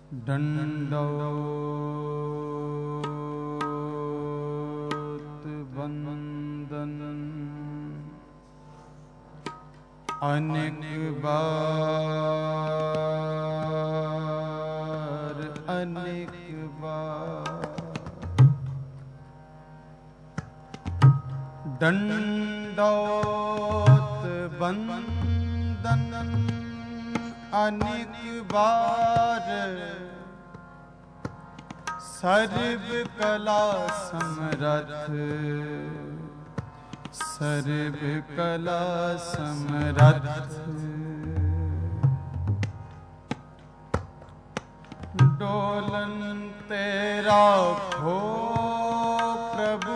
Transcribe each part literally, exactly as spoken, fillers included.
दंडोत वंदन अनेक बार अनेक बार दंडोत वंदन अनेक बार सर्व कला समरथ सर्व कला समरथ डोलन तेरा खो प्रभु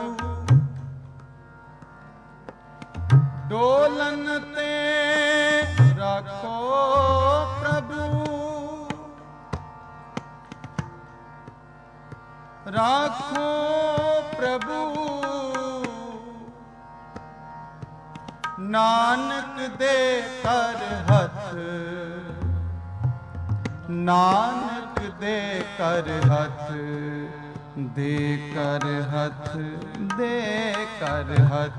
डोलन तेरा खो प्रभु राखो प्रभु नानक दे कर हथ नानक दे कर हथ दे कर हथ दे कर हथ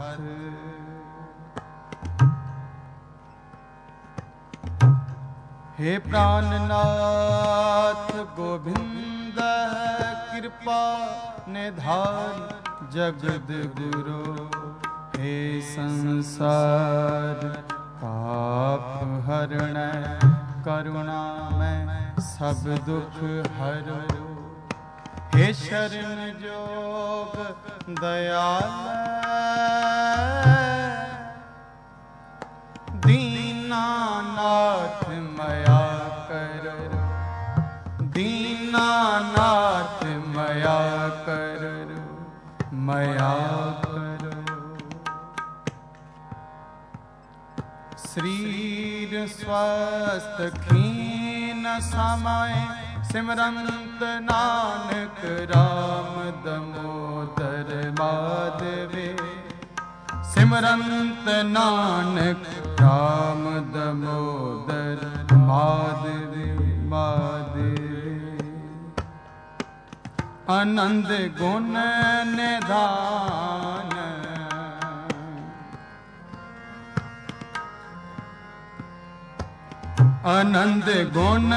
हे प्राणनाथ गोविंद कृपा निधान जगद गुरु हे संसार पाप हरण करुणा में सब दुख हरो हे शरण जोग दयाल दीनानाथ मया करो दीनानाथ मया करो मया करो शरीर स्वस्थ खीन समय सिमरंत नानक राम दामोदर माधवे सिमरंत नानक राम दामोदर माधवे माधवे आनंद गुण निधान आनंद गुण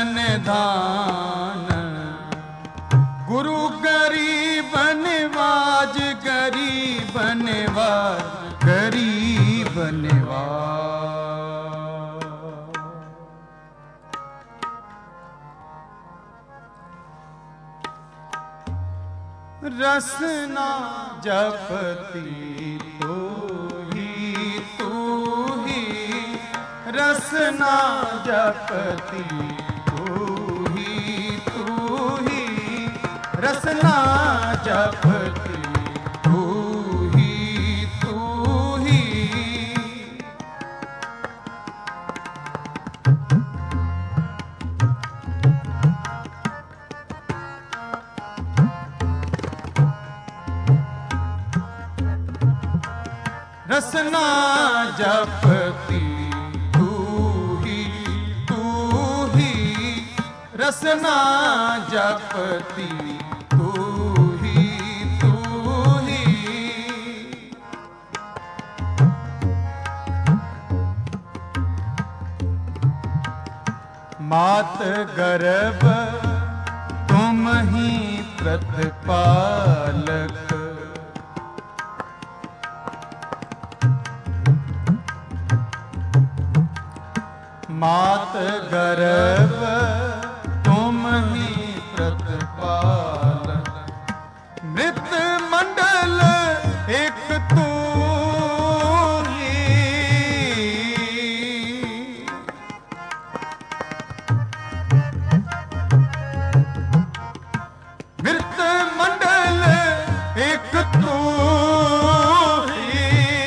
निधान गुरु गरीब निवाज गरीब निवाज गरीब निवाज रसना जपती तू ही तू ही रसना जपती तू ही तू ही रसना जपती तू ही तू ही रसना जपती रसना जपती तू ही तू ही मात गर्भ तुम ही प्रतिपालक मात गर्भ मृत मंडल एक तू ही मृत मंडल एक तू ही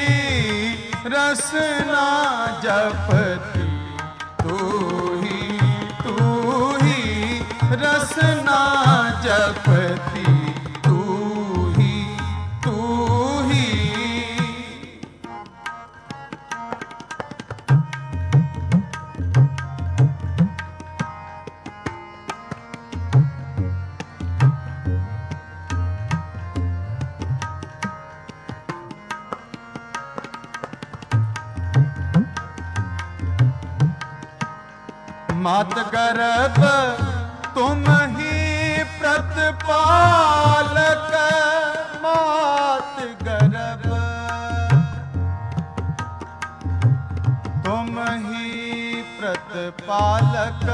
रसना जपती तू ही तू ही रसना जपती तू ही तू ही मात गर्भ तुम ही प्रतिपालक, मात गर्भ तुम ही प्रतिपालक,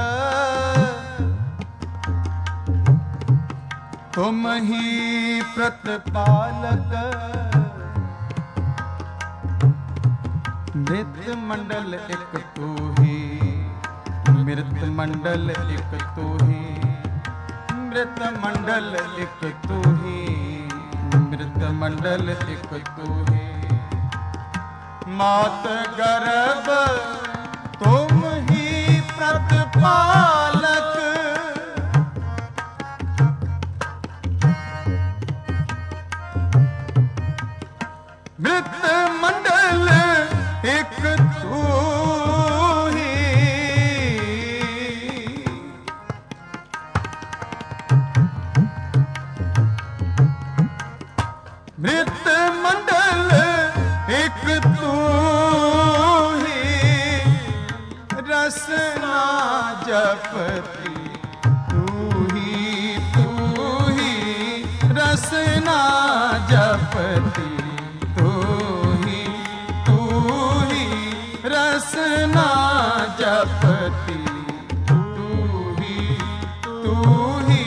तुम ही प्रतिपालक। मृत मंडल एक तू ही, मृत मंडल एक तू ही, मृत मंडल एक तू ही, मृत मंडल एक तू ही। मात गर्भ तुम ही प्रतिपालक, मृत मंडल एक तू ही, मृत मंडल एक तू ही। रसना जपती तू ही, तू ही रसना जपती तू ही, तू ही रसना जपती तू ही, तू ही।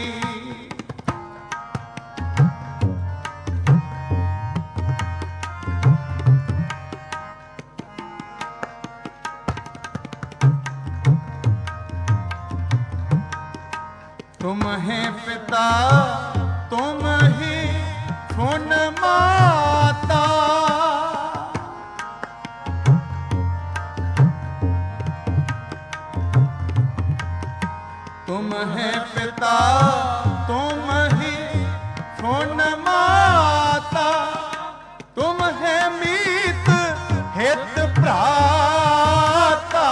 तुम है पिता तुम ही फुन माता, तुम है पिता तुम ही फुन माता, तुम है मीत हित भ्राता,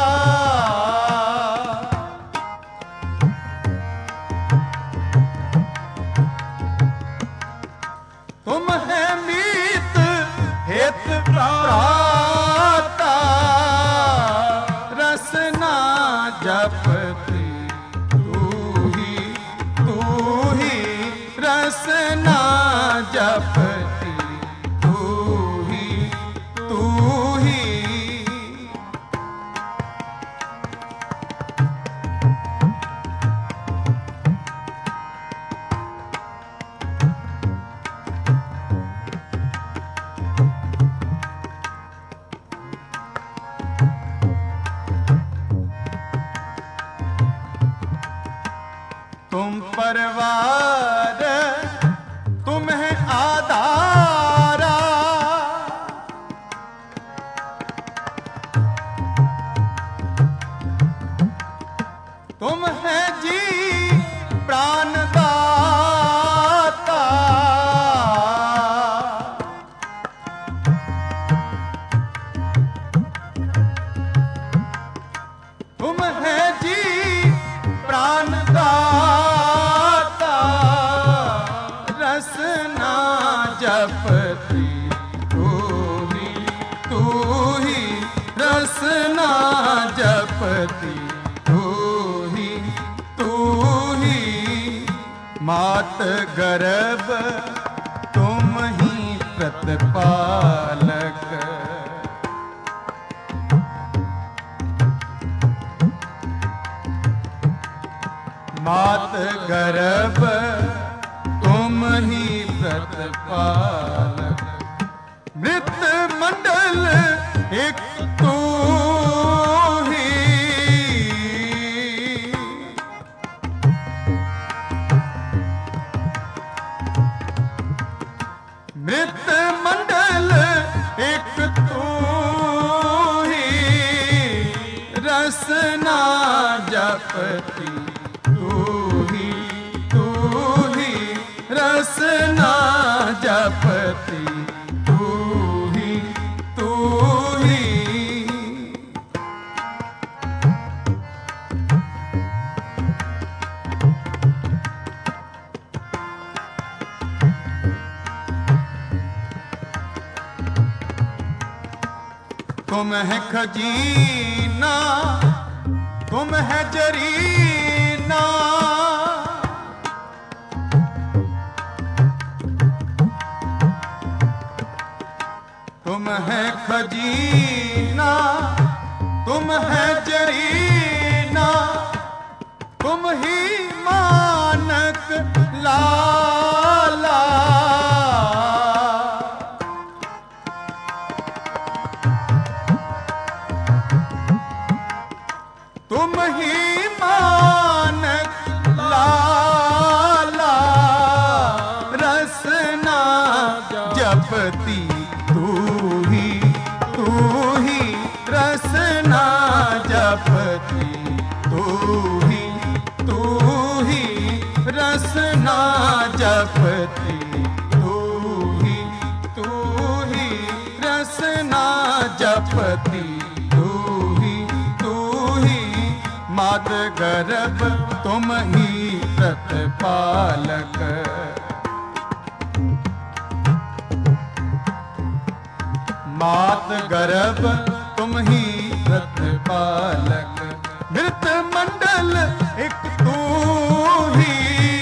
तुम है मीत हित भ्राता। रसना जपती तू ही, तू ही रसना जपती तू ही, तू ही। तुम परवार तुम है आधारा, तुम है जी प्राणदाता, तुम है जी प्राणदाता। रसना जपती तू ही, तू ही रसना जपती तू ही, तू ही। मात गर्भ तुम ही प्रतिपालक, मात गर्भ तुम ही प्रतिपालक, मृत मंडल एक तू ही, मृत मंडल एक तू ही। रसना जपती रसना जपती तू ही, तू ही। तुम है खजीना तुम है जरीना, तुम है खजीना, तुम है जरीना, तुम ही मानक लाला। तुम ही मानक लाला, रसना जपती तू ही, तू ही रसना जपती तू ही, तू ही रसना जपती तू ही, तू ही रसना जपती तू ही, तू ही मात गर्भ तुम ही प्रतिपालक। मात गर्भ तुम ही प्रतिपालक, मृत मंडल एक तू ही,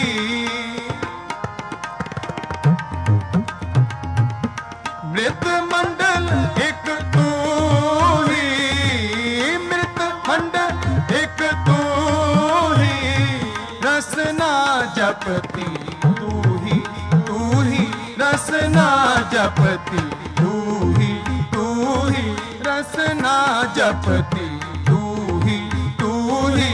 मृत मंडल एक तू ही, मृत मंडल एक तू ही, रसना जपती तू ही, तू ही रसना जपती तू ही, तू ही रसना जपती तू ही, तू ही।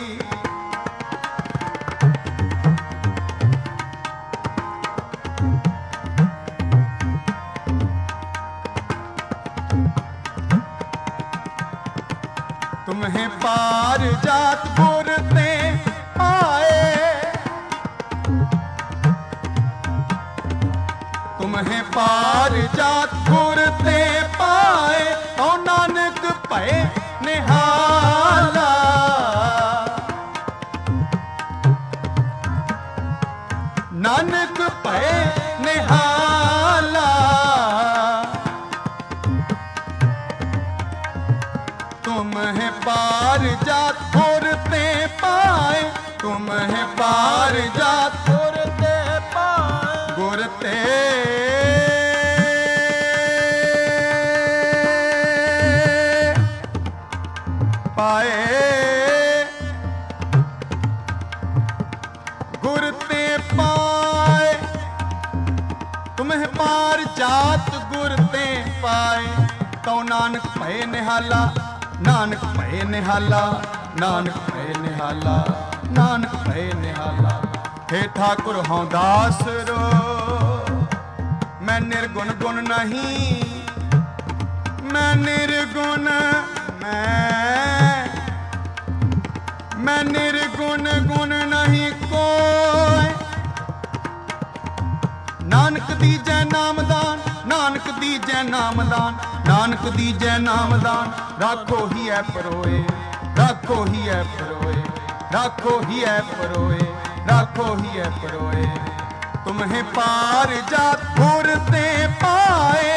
तुम्हें पार जात गुरते आए, तुम्हें पार जात गुरते पाए, तो नानक भय निहाला। नानक भय निहाला, तुम्हें पार जात गुरते पाए, तुम्हें पार जात गुरते पाए, गुरते पाए, गुरते पाए, तुम्हें पार जात गुरते पाए, तो नानक भय निहाला, नानक भय निहाला, नानक भय निहाला, नानक भय निहाला। हे ठाकुर हूँ दास रो, मैं निर्गुण गुण नहीं, मैं निर्गुण मैं मैं निर्गुण गुण नहीं कोई। नानक दीजै नामदान, नानक दीजै नामदान, नानक दीजै नामदान, राखो ही है परोए, राखो ही है परोए, राखो ही है परोए, राखो ही है परोए। तुम्हें पार जात गुरते पाए,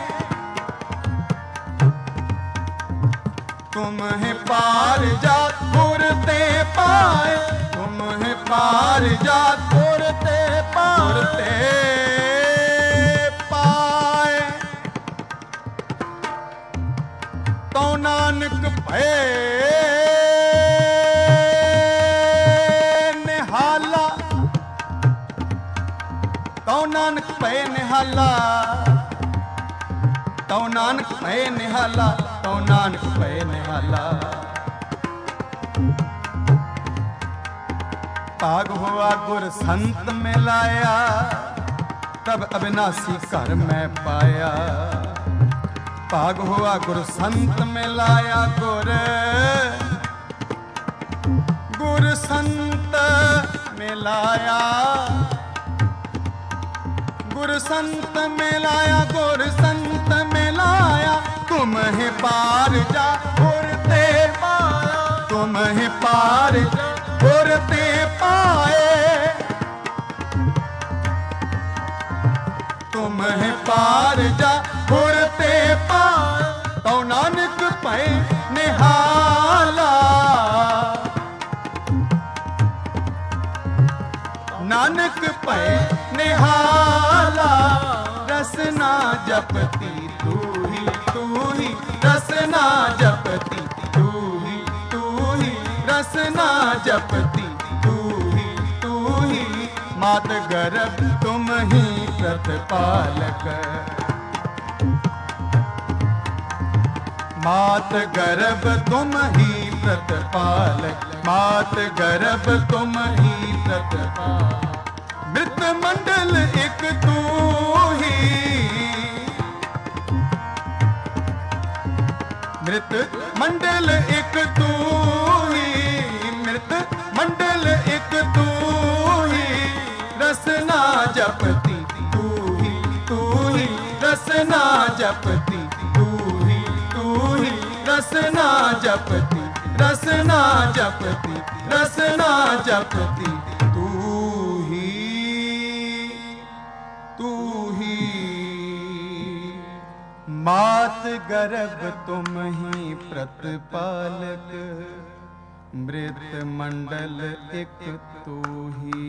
तुम्हें पार जात गुरते पाए, तुम्हें पार जात गुरते गुरते पाए, तो नानक भय निहाला, तो नानक भय निहाला, तो नानक भय निहाला, तो नानक भय निहाला। भाग हुआ गुर संत में लाया, तब अविनाशी घर में पाया। भाग हुआ गुर संत में लाया, गुर गुर संत में लाया, गुर संत में लाया, गुर संत में लाया। तुम्हें पार जा गुरते पाया, तुम्हें पार गुरते पाए, तुम्हें पार जा गुरते पाए, तो नानक भय निहाला। नानक पै निहाला रसना जपती तू ही तू ही रसना जपती तू ही तू ही रसना जपती तू ही तू ही मात गर्भ तुम ही प्रतिपालक मात गर्भ तुम ही प्रतिपालक मात गर्भ तुम ही प्रतिपालक मृत मंडल एक तू ही मृत मंडल एक तू ही मृत मंडल एक तू ही रसना जपती तू ही तू ही रसना जपती तू ही तू ही रसना जपती रसना जपती रसना जपती तू ही तू ही मात गर्भ तुम ही प्रतिपालक मृत मंडल एक तू ही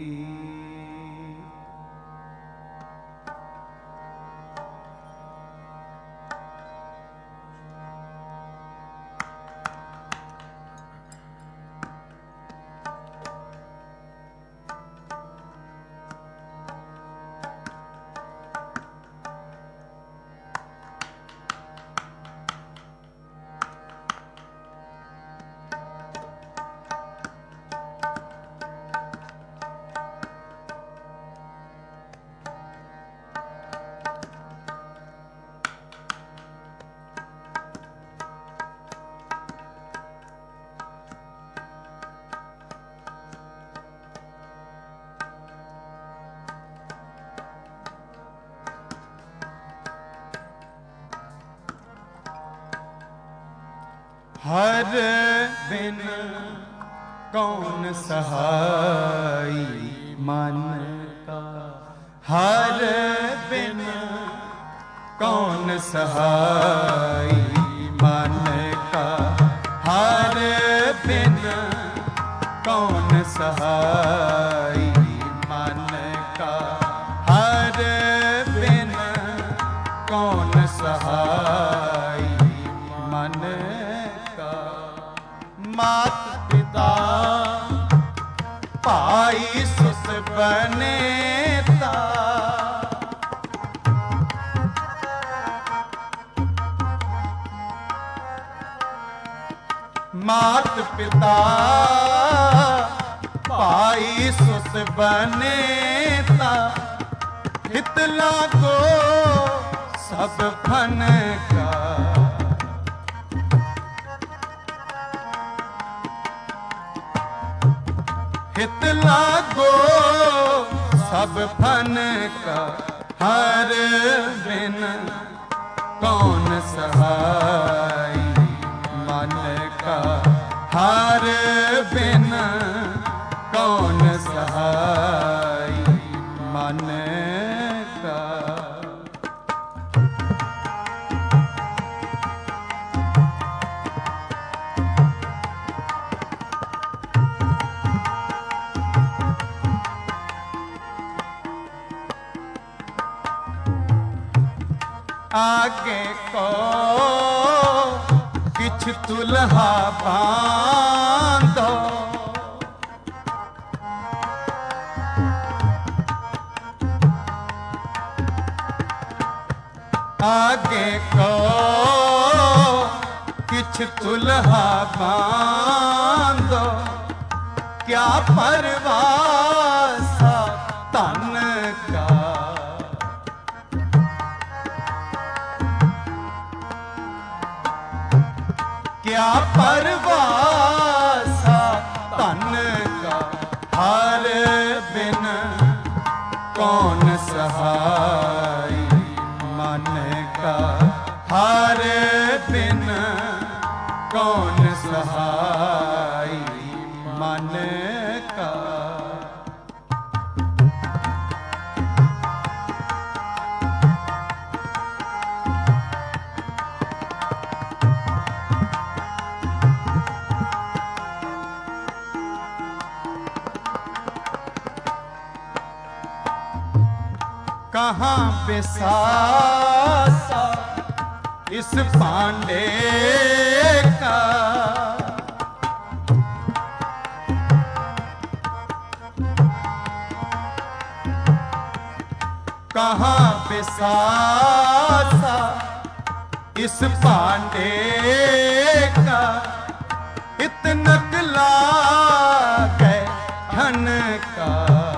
हर बिन कौन सहाई मन का हर बिन कौन सहाई मन का हर बिन कौन सहाई मन का हर बिन कौन सहाई मन मात पिता भाई सुस बनेता मात पिता भाई सुस बनेता हितला को सब फन का हित लागो सब फन का हर बिन कौन सहाई मन का हर बिन कौन सहाई मन का आगे को किछ दुल्हा बांधो आगे को किछ दुल्हा बांधो क्या परवासा तन का क्या परवासा तन का हर बिन कौन सहाई मन का हर बिन कौन सहाई मन का कहाँ बेसासा इस पांडे का, कहाँ बेसासा इस पांडे का, इतनक लागे धन का।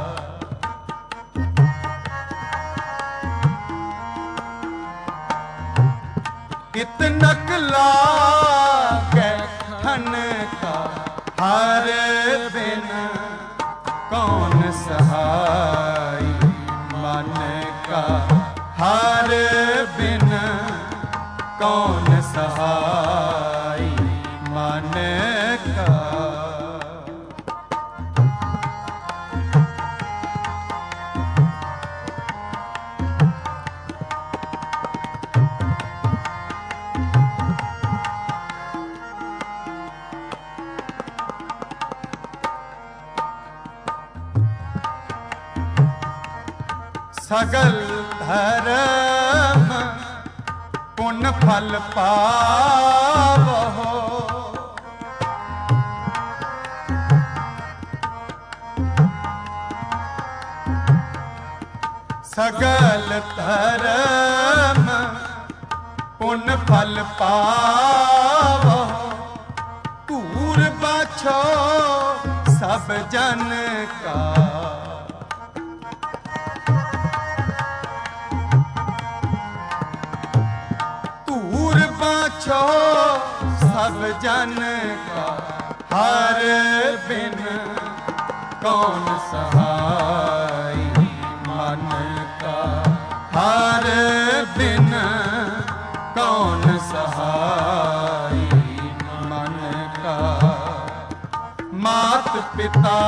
इतनक लागे धन का, हर बिन कौन सहाय मन का, हर बिन कौन सहाय मन का। सगल धर्म पुण्य फल पावहो, सगल धर्म पुण्य फल पावहो, दूर बाछो सब जन का। छो सब जन का, हर बिन कौन सहाय मन का, हर बिन कौन सहाय मन का। मात पिता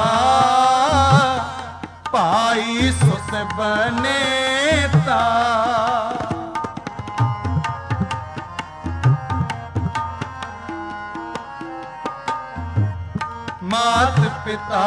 पाई सुत बनेता, मात पिता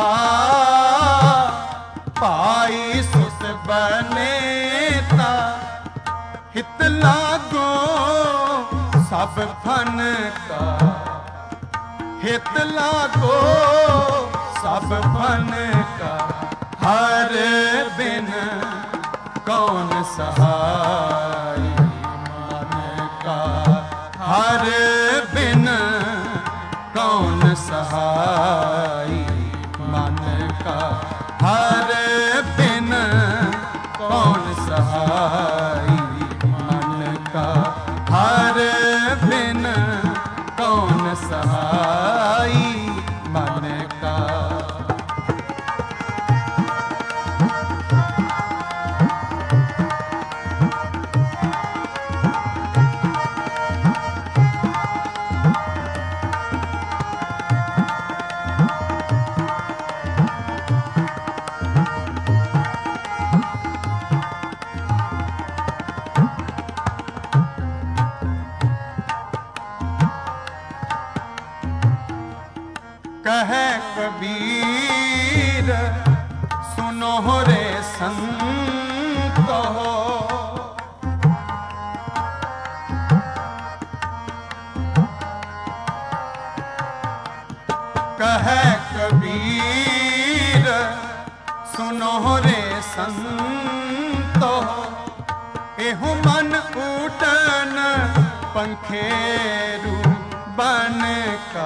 पाई सुत बनेता, हित लागो सब फन का, हित लागो सब फन का। हर बिन कौन सहाय मन का, हर बिन कौन सहाय मन का, हर बिन कौन सहाय मन का, हर बिन कौन सहाय मन का। कहे कबीर सुनो रे संत हो, कहे कबीर सुनो रे संत हो, एहु मन उठन पंखेरु बन का।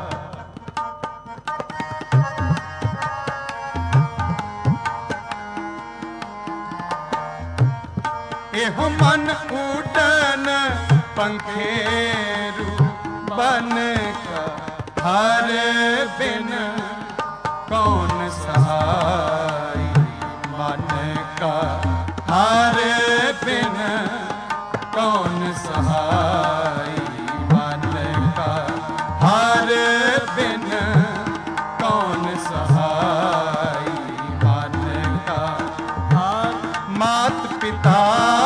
एहु मन उड़न पंखेरु बन का, हर बिन कौन सहाय मन का, हर बिन कौन सहाय मन का, हर बिन कौन सहाय मन का। मात पिता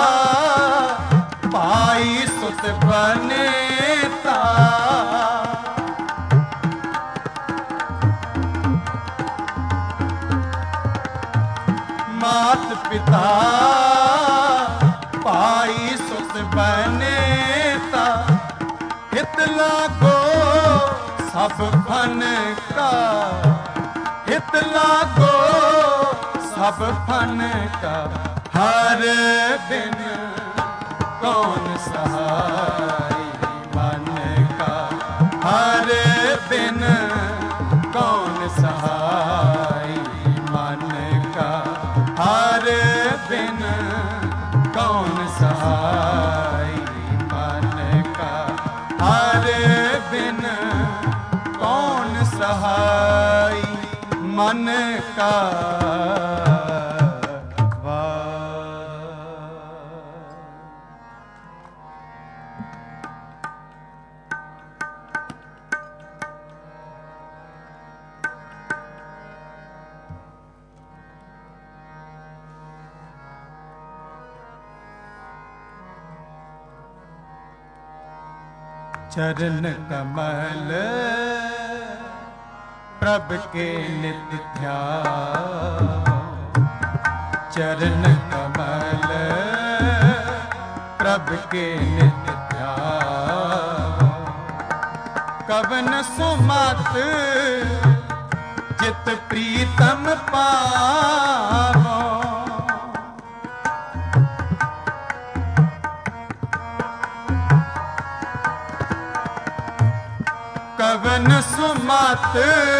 पाई सुत बनेता, मात पिता सब फन का हित लागो, सब फन का हर बिन कौन सहाय मन का, हर बिन कौन सहाय मन का, हर बिन कौन सहाय मन का, हर बिन कौन सहाय मन का। चरण कमल प्रभ के नित्य ध्यान, चरण कमल प्रभ के नित्य ध्यान। कवन सुमत जित प्रीतम पावो, कवन सुमत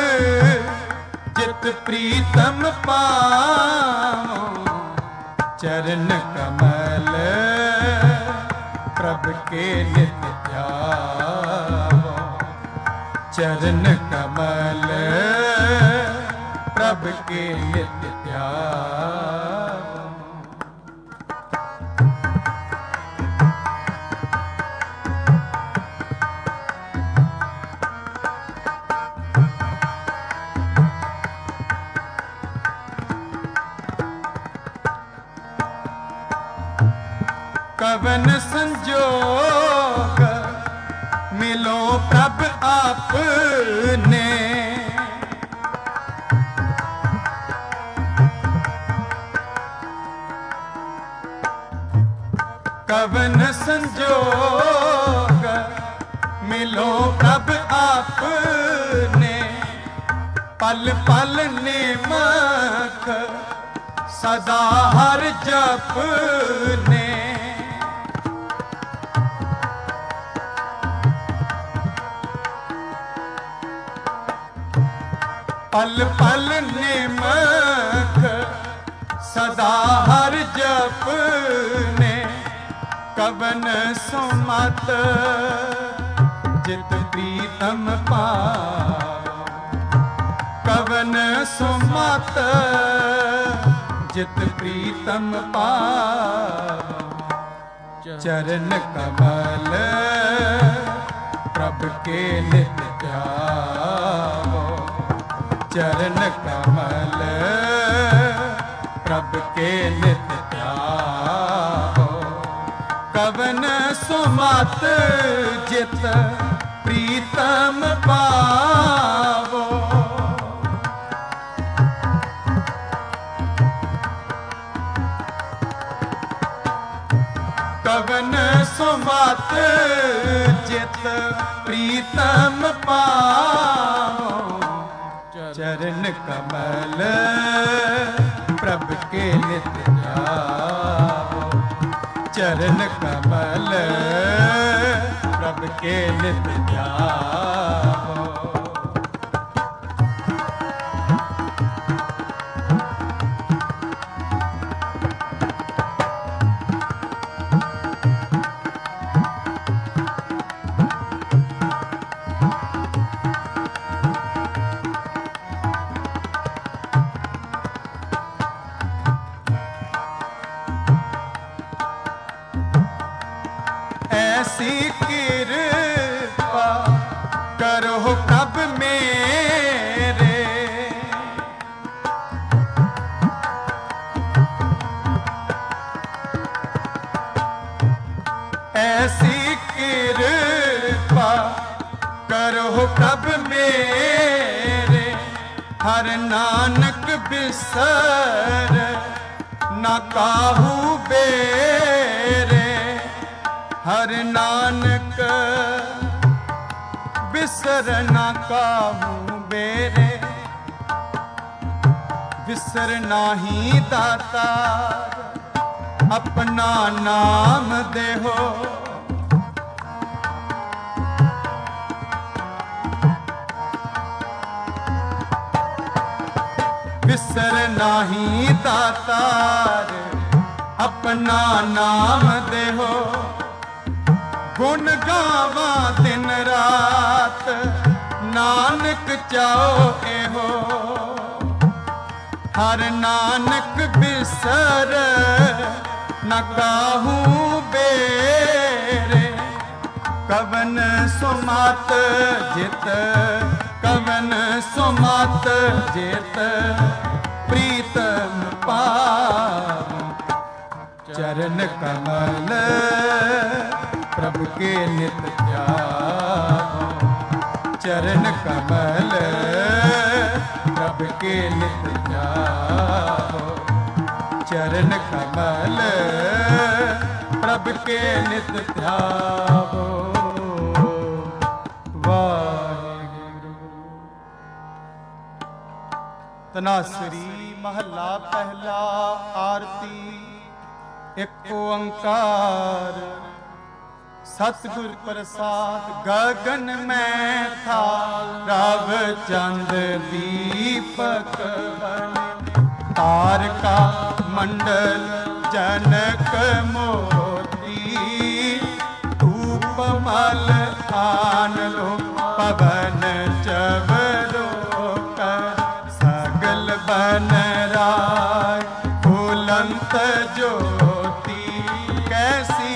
जित प्रीतम पावो, चरण कमल प्रभ के नित्य ध्यावो, चरण कमल प्रभ के नित्य ध्यावो। कवन संजोग मिलो प्रभ आपने, कवन संजोग मिलो प्रभ आपने, पल पल नेमक सदा हर जपने, पल पल नेमक सदा हर जपने। कवन सुमत जित प्रीतम पावो, कवन सुमत जित प्रीतम पावो, चरण कमल प्रभ के नित्य ध्यावो, चरण कमल प्रभ के नित्य ध्यावो। कवन सुमत जित प्रीतम पावो, कवन सुमत जित प्रीतम पावो, चरण कमल प्रभ के नित्य ध्यावो, चरण कमल प्रभ के नित्य ध्यावो। ऐसी कृपा करो प्रभ मेरे, ऐसी कृपा करो प्रभ मेरे, हर नानक बिसर न काहू बेरे, हर नानक बिसर ना काहू बेरे, बिसर नाही दाता, अपना नाम देहो। बिसर नाही दातार, अपना नाम देहो। गुण गावा दिन रात, नानक चाओ एहो। हर नानक बिसर न काहू बेरे, कवन सुमत जित, कवन सुमत जित, प्रीतम पावो। चरण कमल प्रभु के नित ध्याओ, चरण कमल प्रभु के नित ध्याओ, चरण कमल प्रभु के नित ध्याओ। वाहिगुरु। तनासरी महला पहला। आरती एक ओंकार। सतगुर प्रसाद गगन में था, रव चंद दीपक बने। तारका मंडल जनक मोती, धूप मल आन लो पवन चवरो कर। सगल बन राय फूलंत ज्योति, कैसी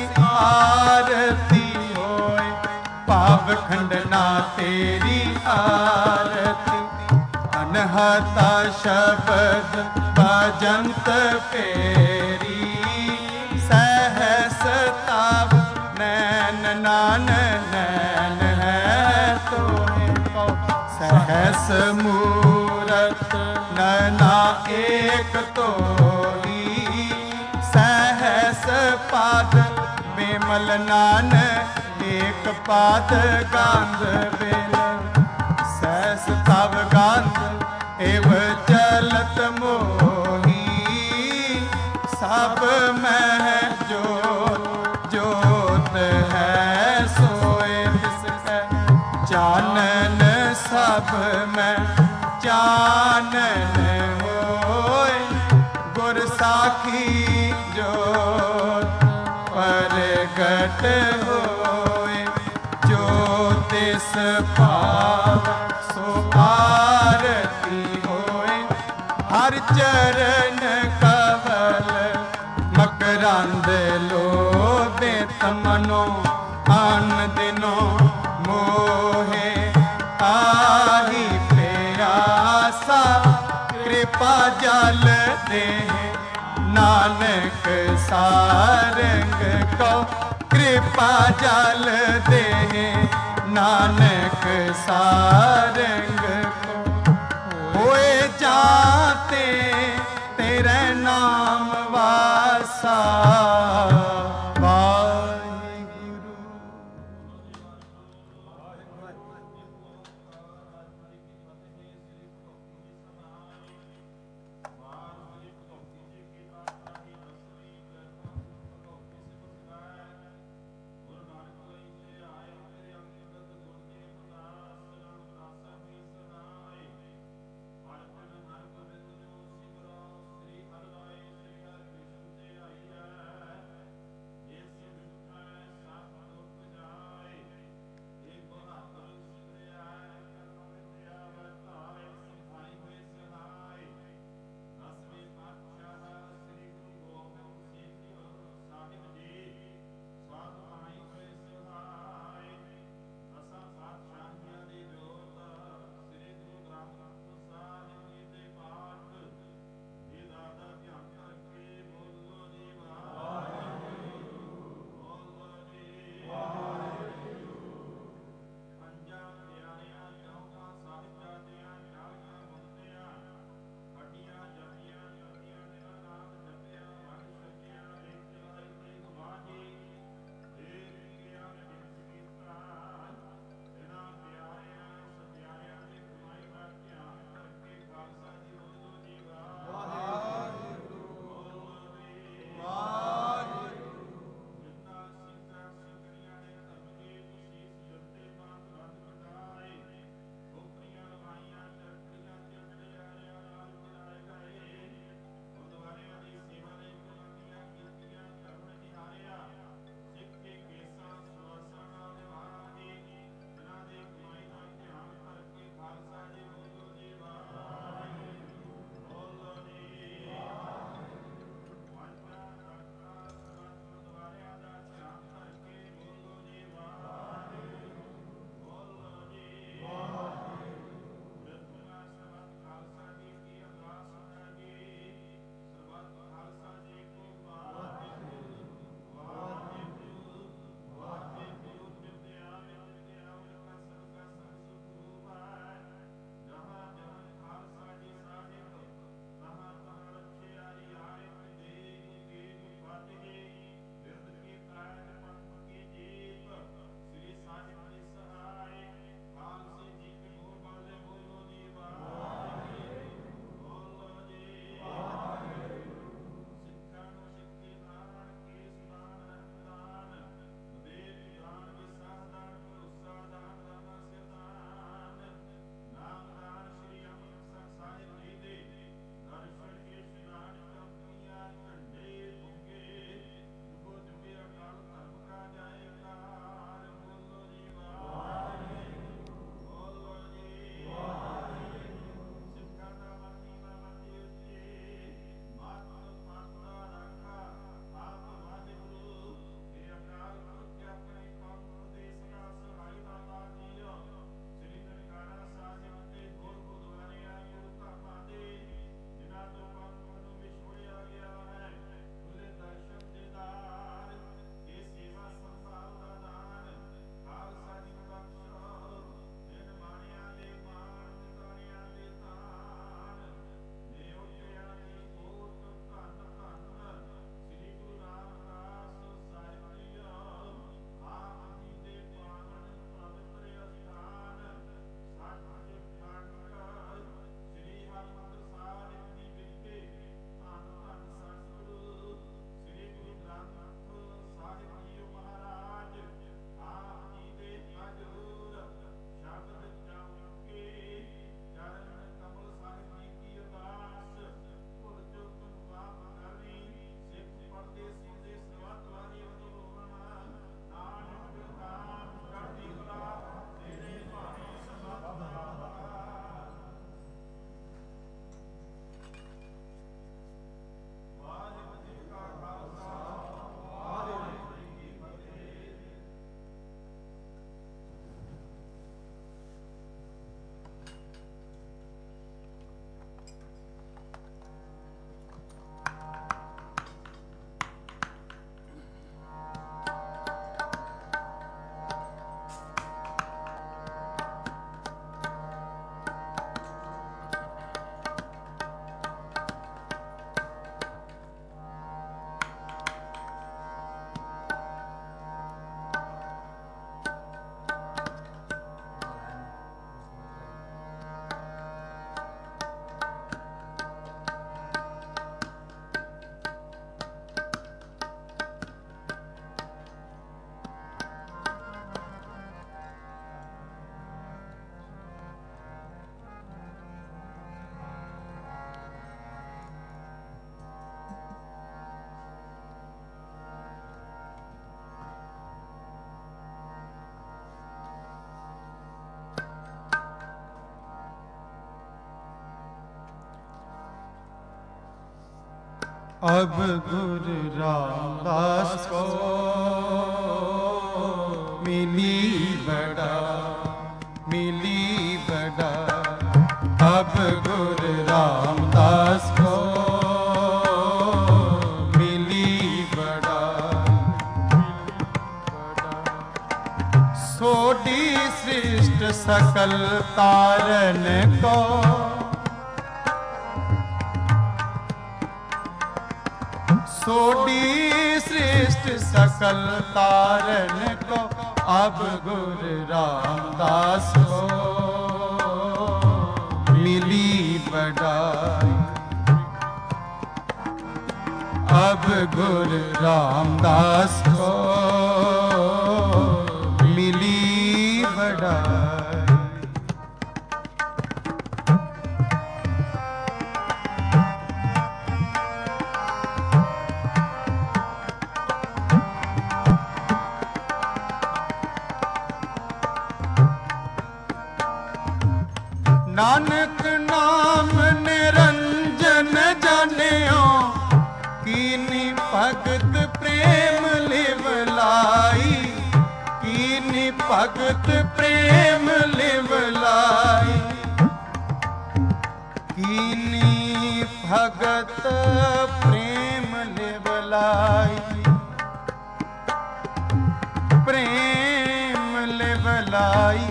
आरती होय, पाव खंडना तेरी आरती। अनहता शब्द भजंत फेरी, सहस ताव नैन नान नैन है तोहे को। सहस मूरत नैना एक तोही, सहस पाद बेमल नान एक पाद गांध बेल। सहस तव गांध एव चलत मोही, सब मह जोत जोत है सोए तिसकै। चानन सब में चानन होय, गुर साखी जोत परगट होय। जो तिस पाव सो आरती होय, हर चरण कवल मकरंद लोभे। तमनो आन दिनो मोहे, आही प्यासा कृपा जल दे। नानक सारंग को कृपा जल दे, नानक सारंग को। होए जाते तेरे नाम वासा, वाहिगुरु। अब गुरु रामदास को मिली बड़ा मिली बड़ा। अब गुरु रामदास को मिली बड़ा। सोडी सृष्ट सकल तारन को सोडी सृष्ट सकल तारन को अब गुरु रामदास को मिली बड़ाई। अब गुरु रामदास को मिली बड़ाई। नानक नाम निरंजन जानियो कीनी भगत प्रेम लिवलाई। कीनी भगत प्रेम लिवलाई। कीनी भगत प्रेम लिवलाई। प्रेम लिवलाई।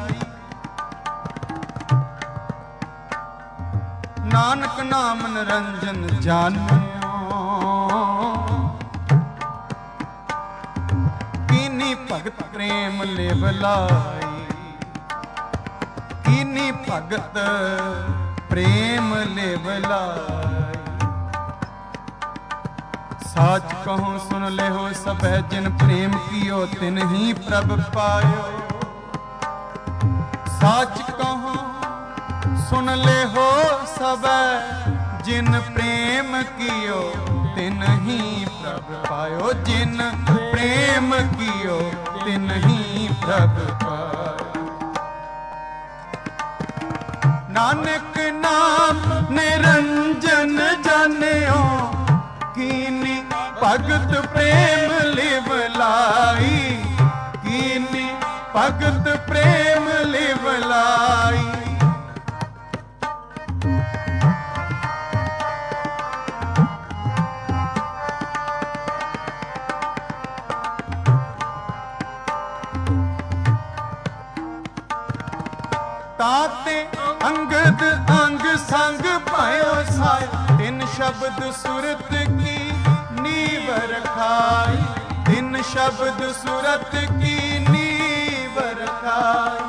नानक नाम निरंजन जानियो कीनी भगत प्रेम लिवलाई। कीनी भगत प्रेम लिवलाई। साच कहूँ सुन ले हो सब जिन प्रेम कियो तिन ही प्रभ पायो। साच कहूँ सुन ले हो सब जिन प्रेम कियो तिन ही प्रभ पायो। जिन प्रेम कियो तिन ही प्रभ पायो। नानक नाम निरंजन जानियो कीनी भगत प्रेम लिवलाई। कीनी भगत प्रेम लिवलाई। ताते अंगद अंग संग पायो साय। तिन शब्द सुरत की नीव रखाई। तिन शब्द सुरत की नीव रखाई।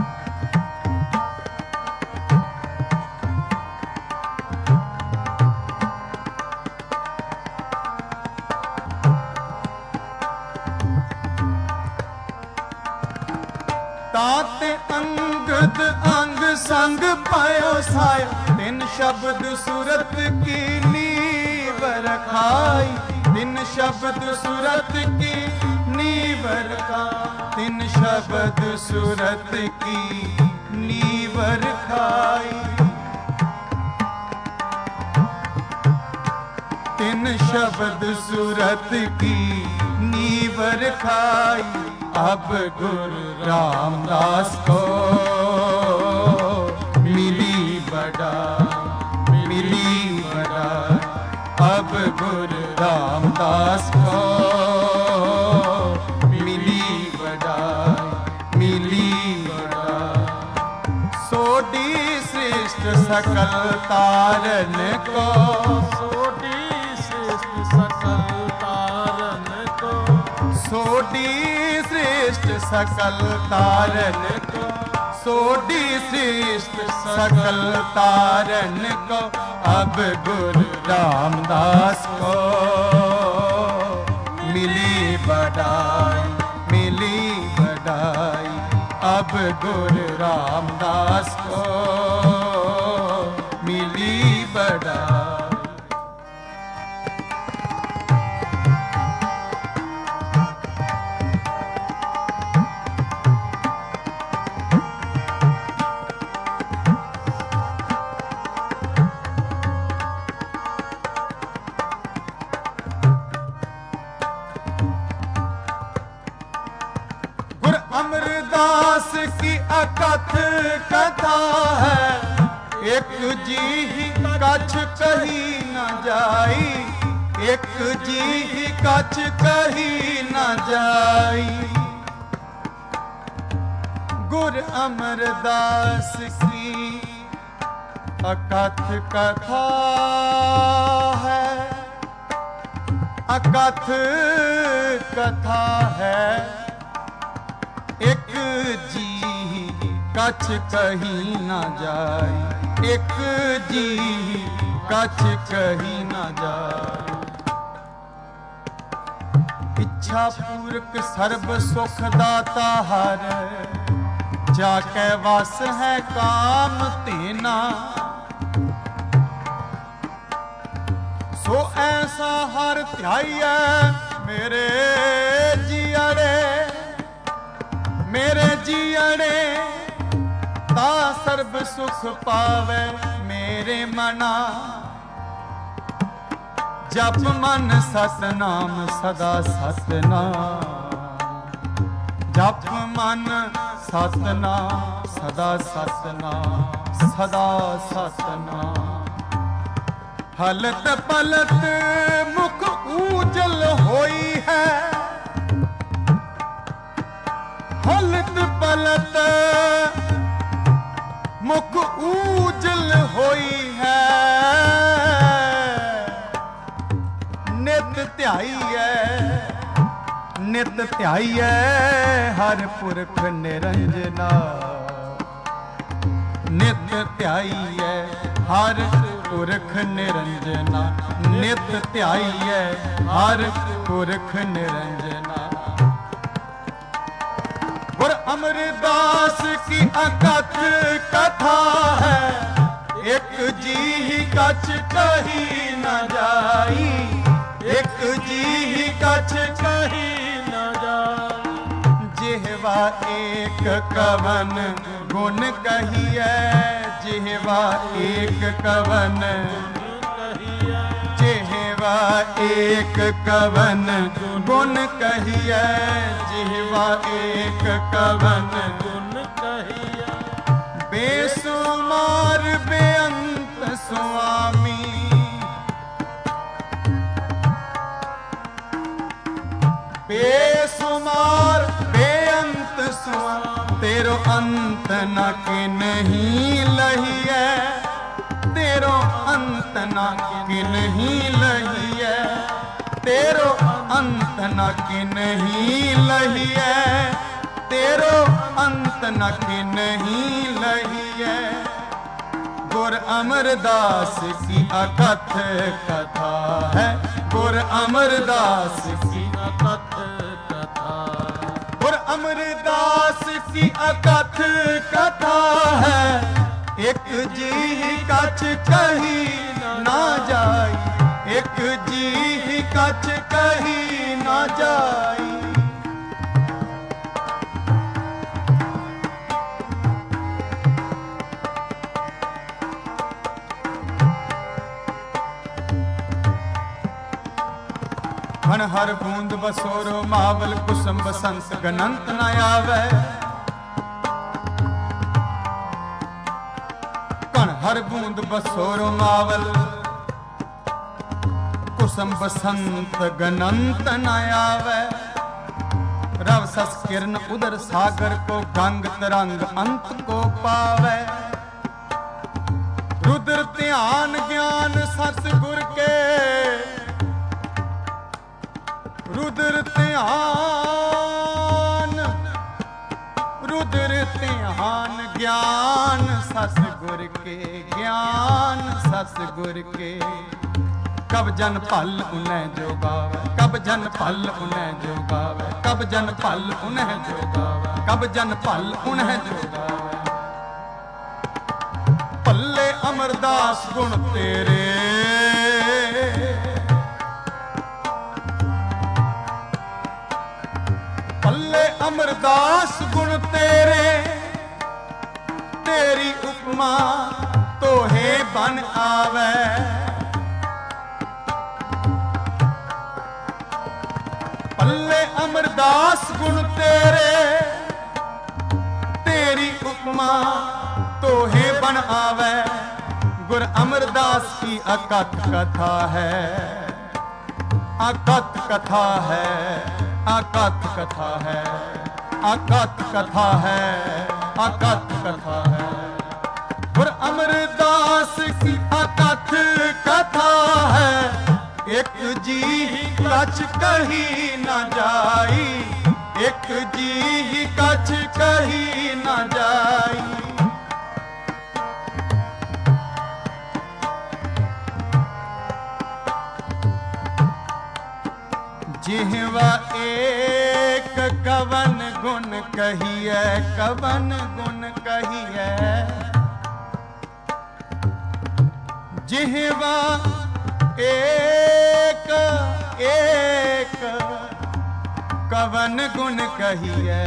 ताते अंगद अंग संग पायो साय। तिन शब्द सुरत की नीव रखाई। तिन शब्द सुरत की नीव रखाई। तिन शब्द सुरत की नीव रखाई। तिन शब्द सुरत की नीव रखाई। अब गुरु रामदास को मिली बड़ा मिली बड़ा। अब गुरु रामदास को मिली बड़ा मिली बड़ा। सोडी सृष्ट सकल तारन को सोडी सृष्ट सकल तारन को सोडी सृष्ट सकल तारन को सोडी सृष्ट सकल तारन को अब गुरु रामदास को मिली बड़ाई मिली बड़ाई। अब गुरु रामदास को मिली बड़ाई। की अकथ कथा है, एक जी ही कछ कही न जाई, एक जी ही कछ कही न जाई। गुर अमरदास की अकथ कथा है, अकथ कथा है, एक जी कछ कही न जाए, एक जी कछ कही न जाए। इच्छा पूरक सर्व सुख दाता हर, जाके वास है काम तेना। सो ऐसा हर ध्याइए मेरे जियड़े, मेरे जियड़े ता सर्व सुख पावे मेरे मना। जप मन सतनाम सदा सतनाम, जप मन सतनाम सदा सतनाम सदा सतनाम। हलत पलत मुख ऊजल होई है, हलत पलत मुख ऊजल होई है। नित ध्याइए नित ध्याइए हर पुरख निरंजना, नित ध्याइए हर पुरख निरंजना, नित ध्याइए हर पुरख निरंजना। गुर अमरदास की अकथ कथा है, एक जी ही कछ कही न जाई, एक जी ही कछ कही न जाई। जिहवा एक कवन गुण कहिए, जिहवा एक कवन जिहवा एक कवन गुण कहिए, जिहवा एक कवन गुण कहिए। बेसुमार बेअंत स्वामी, बेसुमार बेअंत स्वामी। तेरो अंत न के नहीं लहिए, तेरो अंत न के नहीं लहिए, तेरो अंत न के नहीं लहिए, तेरो अंत न के नहीं लहिए। गुर अमरदास की अकथ कथा है, गुर अमरदास की अकथ कथा, गुर अमरदास की अकथ कथा है। एक जी ही कछ कही ना जाई, एक जी ही कछ कही ना जाई। हन हर बूंद बसोरो मावल कुसुम बसंत गनंत न आवे। कण हर बूंद बसोरो मावल कुसुम बसंत गनंत न आवे। रव सस किरण उदर सागर को गंग तरंग अंत को पावे। रुद्र ध्यान ज्ञान सतगुर के, रुद्र ध्यान रुद्र ध्यान ज्ञान सतगुर के, ज्ञान सतगुर के। कब जन फल उन्हें जो गावे, कब जन फल उन्हें जो गावे, कब जन फल उन्हें जो गावे, कब जन फल उन्हें जो गावे। पल्ले अमरदास गुण तेरे, पल्ले अमरदास गुण तेरे। तेरी उपमा तोहे बन आवे। पल्ले अमरदास गुण तेरे, उपमा तोहे बन आवे, गुर अमरदास की अकथ कथा है, अकथ कथा है, अकथ कथा है, अकथ कथा है, अकथ कथा है। गुर अमरदास की अकथ कथा है, एक जी कछ कही न जाई, एक जी कछ कही न जाई। जिहवा एक कवन गुण कहिए, कवन गुण कहिए, जिहवा एक एक कवन गुण कहिए,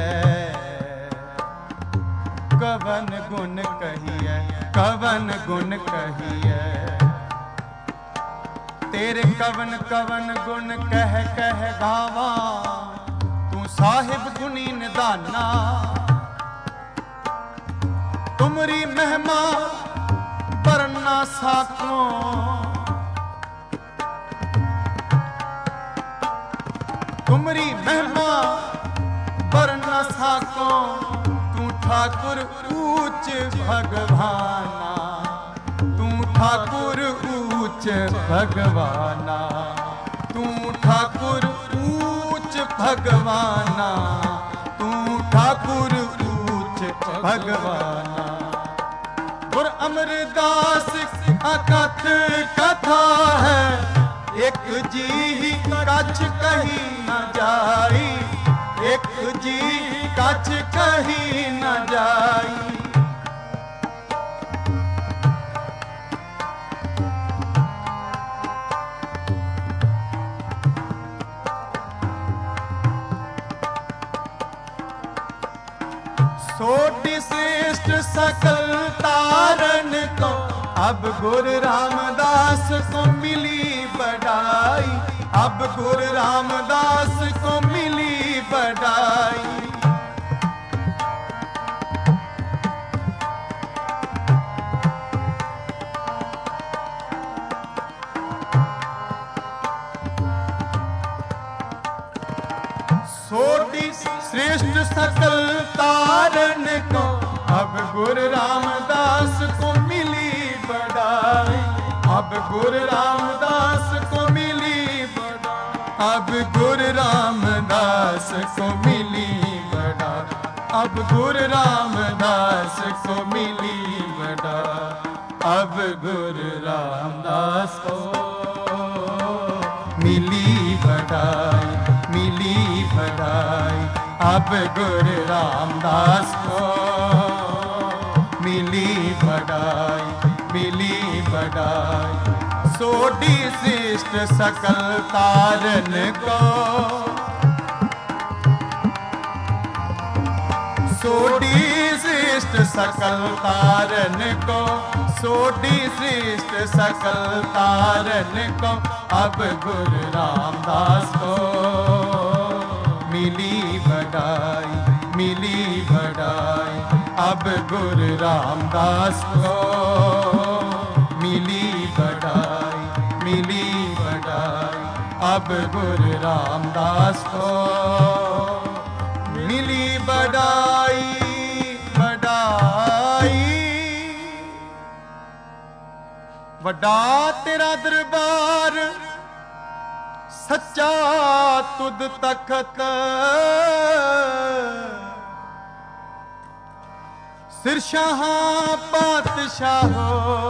कवन गुण कहिए, कवन गुण कहिए। तेरे कवन कवन गुण कह कह गावा, तू साहिब गुणी निदाना। तुमरी महिमा बरना साको, तुमरी महिमा बरना साको। तू ठाकुर ऊंच भगवाना, तू ठाकुर ऊंच भगवाना, तू ठाकुर ऊंच भगवाना, तू ठाकुर ऊंच भगवाना। गुर अमरदास अकथ कथा है, एक जी कछ कही न जाई, एक जी कछ कही न जाई। सोटी श्रेष्ठ सकल तारण को, अब गुरु रामदास को मिली बड़ाई, अब गुरु रामदास को मिली बड़ाई। सोटी श्रेष्ठ सकल तारण को, अब गुरु रामदास को मिली बड़ाई, अब गुरु रामदास को मिली बड़ाई, अब गुरु रामदास को मिली बड़ाई, अब गुरु रामदास को मिली बड़ाई, अब गुरु रामदास को मिली बड़ाई, मिली बड़ाई। अब गुरु रामदास को मिली बड़ाई, मिली बड़ाई। सोटी श्रेष्ठ सकल तारण को, सोटी श्रेष्ठ सकल तारण को, सोटी श्रेष्ठ सकल तारण को, अब गुरु रामदास को मिली बड़ाई, मिली बड़ाई। अब गुरु रामदास को मिली बड़ाई, मिली बड़ाई। अब गुरु रामदास को मिली बड़ाई, बड़ाई। वड्डा तेरा दरबार सच्चा तुद तखत, सिरशाहा पातशाहो,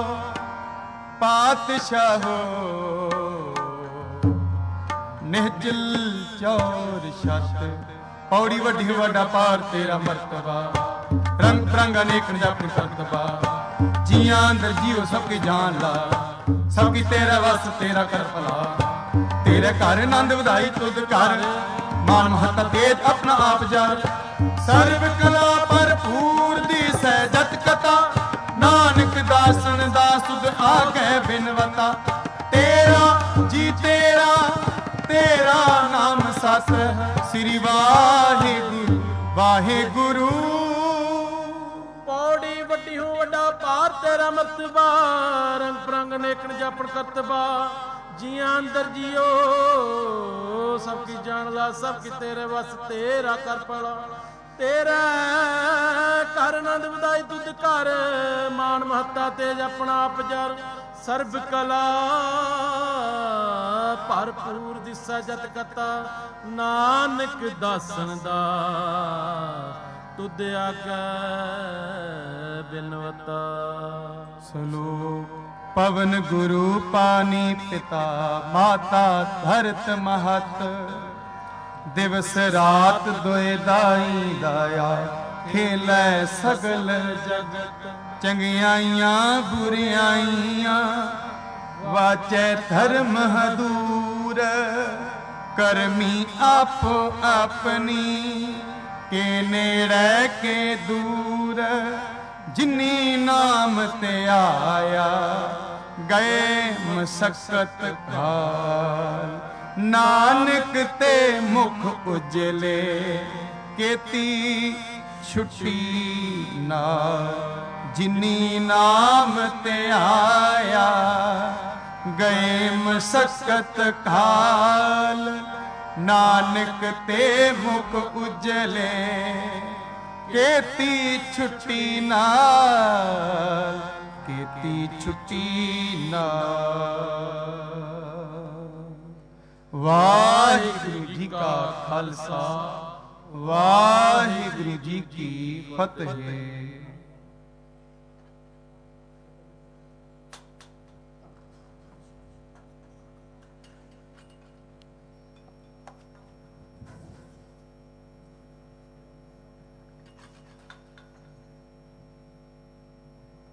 पातशाहो। निहचल चौर छत, पौड़ी वड्डी वड्डा पार तेरा मर्तबा। रंग बिरंग अनेक अपनी करतबा, जिया अंदर जियो सबकी जान ला, सबकी तेरा वस तेरा कर भला। तेरे घर नंद वधाई तुद कर, मान महता तेज अपना आप जर। सर्व कला भरपूर दी सहजत कथा, नानक दासन दास तुद आगे बिनवता। तेरा जी तेरा तेरा नाम सत, श्री वाहे गुरु वाहे गुरु। ਪਾਰ ਤੇਰਾ ਮਰਤਬਾ, ਰੰਗ ਪ੍ਰੰਗ ਨੇਕਣ ਜਾਪਣ ਕਰਤਬਾ, ਜੀਆਂ ਅੰਦਰ ਜੀਓ ਸਭ ਕੀ ਜਾਣਦਾ, ਸਭ ਕੀ ਤੇਰੇ ਵਸ ਤੇਰਾ ਕਰ ਪਲਾ, ਤੇਰਾ ਕਰ ਆਨੰਦ ਵਧਾਈ ਤੁਧ ਘਰ, ਮਾਨ ਮਹੱਤਾ ਤੇਜ ਆਪਣਾ ਆਪ ਜਰ, ਸਰਬ ਕਲਾ ਭਰਪੂਰ ਦਿਸੈ ਜਤ ਕਤਾ, ਨਾਨਕ ਦਾਸਨ ਦਾ ਤੁਧ ਆਗੈ ਬਿਨਵਤਾ। ਸਲੋਕ ਪਵਨ ਗੁਰੂ ਪਾਨੀ ਪਿਤਾ, ਮਾਤਾ ਧਰਤ ਮਹਤ, ਦਿਵਸ ਰਾਤ ਦੋਇ ਦਾਈ ਦਾਇਆ, ਖੇਲੈ ਸਗਲ ਜਗਤ, ਚੰਗਿਆਈਆਂ ਬੁਰਿਆਈਆਂ, ਵਾਚੈ ਧਰਮ ਹਦੂਰ, ਕਰਮੀ ਆਪੋ ਆਪਣੀ, ਕੇ ਨੇੜੇ ਕੇ ਦੂਰ, ਜਿਨੀ ਨਾਮ ਤੇ ਆਇਆ, ਗਏ ਮਸਕਤ ਕਾਲ, ਨਾਨਕ ਤੇ ਮੁਖ ਉਜਲੇ, ਕੀਤੀ ਛੁੱਟੀ ਨਾਲ, ਜਿਨੀ ਨਾਮ ਤੇ ਆਇਆ, ਗਏ ਮਸਕਤ ਕਾਲ, ਨਾਨਕ ਤੇ ਮੁਖ ਉਜਲੇ, ਕੀਤੀ ਛੁੱਟੀ ਨਾਲ, ਕੀਤੀ ਛੁੱਟੀ ਨਾਲ। ਵਾਹਿਗੁਰੂ ਜੀ ਕਾ ਖਾਲਸਾ, ਵਾਹਿਗੁਰੂ ਜੀ ਕੀ ਫਤਿਹ।